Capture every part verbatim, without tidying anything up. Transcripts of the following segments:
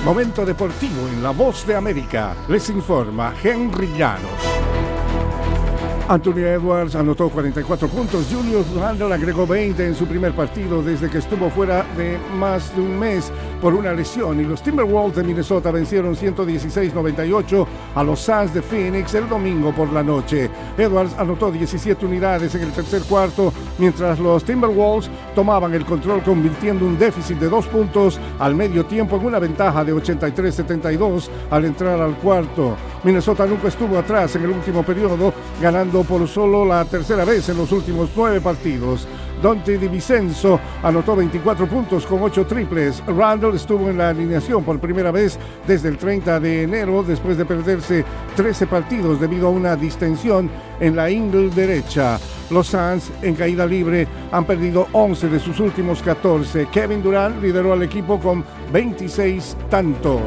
Momento deportivo en La Voz de América. Les informa Henry Llanos. Anthony Edwards anotó cuarenta y cuatro puntos. Julius Randle agregó veinte en su primer partido desde que estuvo fuera de más de un mes por una lesión. Y los Timberwolves de Minnesota vencieron ciento dieciséis a noventa y ocho a los Suns de Phoenix el domingo por la noche. Edwards anotó diecisiete unidades en el tercer cuarto, mientras los Timberwolves tomaban el control, convirtiendo un déficit de dos puntos al medio tiempo en una ventaja de ochenta y tres a setenta y dos al entrar al cuarto. Minnesota nunca estuvo atrás en el último periodo, ganando por solo la tercera vez en los últimos nueve partidos. Dante DiVincenzo anotó veinticuatro puntos con ocho triples. Randle estuvo en la alineación por primera vez desde el treinta de enero, después de perderse trece partidos debido a una distensión en la ingle derecha. Los Suns, en caída libre, han perdido once de sus últimos catorce. Kevin Durant lideró al equipo con veintiséis tantos.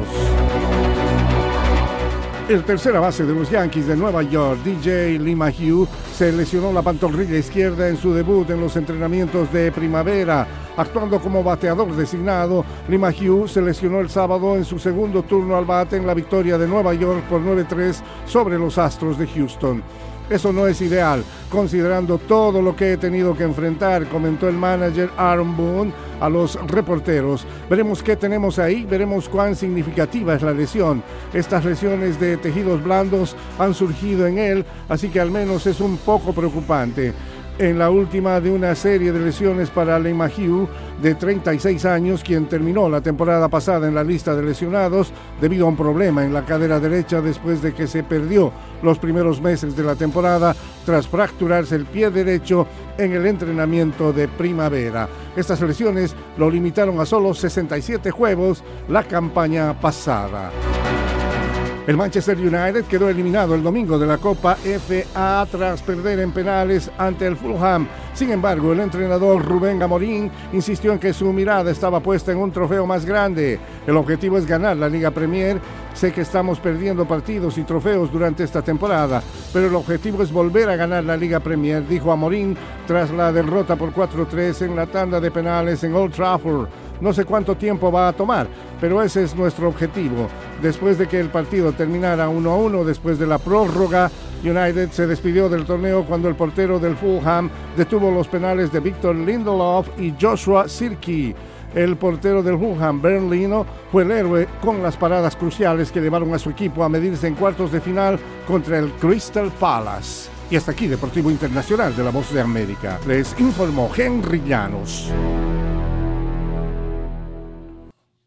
El tercera base de los Yankees de Nueva York, D J LeMahieu, se lesionó la pantorrilla izquierda en su debut en los entrenamientos de primavera. Actuando como bateador designado, LeMahieu se lesionó el sábado en su segundo turno al bate en la victoria de Nueva York por nueve tres sobre los Astros de Houston. Eso no es ideal, considerando todo lo que he tenido que enfrentar, comentó el manager Aaron Boone a los reporteros. Veremos qué tenemos ahí, veremos cuán significativa es la lesión. Estas lesiones de tejidos blandos han surgido en él, así que al menos es un poco preocupante. En la última de una serie de lesiones para LeMahieu, de treinta y seis años, quien terminó la temporada pasada en la lista de lesionados debido a un problema en la cadera derecha después de que se perdió los primeros meses de la temporada tras fracturarse el pie derecho en el entrenamiento de primavera. Estas lesiones lo limitaron a solo sesenta y siete juegos la campaña pasada. El Manchester United quedó eliminado el domingo de la Copa F A tras perder en penales ante el Fulham. Sin embargo, el entrenador Rubén Amorim insistió en que su mirada estaba puesta en un trofeo más grande. El objetivo es ganar la Liga Premier. Sé que estamos perdiendo partidos y trofeos durante esta temporada, pero el objetivo es volver a ganar la Liga Premier, dijo Amorim tras la derrota por cuatro tres en la tanda de penales en Old Trafford. No sé cuánto tiempo va a tomar, pero ese es nuestro objetivo. Después de que el partido terminara uno a uno después de la prórroga, United se despidió del torneo cuando el portero del Fulham detuvo los penales de Victor Lindelof y Joshua Zirkzee. El portero del Fulham, Bernd Leno, fue el héroe con las paradas cruciales que llevaron a su equipo a medirse en cuartos de final contra el Crystal Palace. Y hasta aquí Deportivo Internacional de La Voz de América. Les informó Henry Llanos.